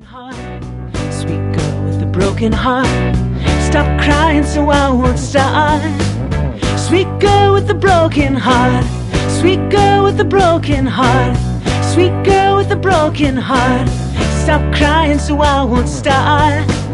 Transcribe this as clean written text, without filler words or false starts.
heart, sweet girl with a broken heart. Stop crying so I won't start. Sweet girl with a broken heart, sweet girl with a broken heart, sweet girl with a broken heart. Stop crying so I won't start.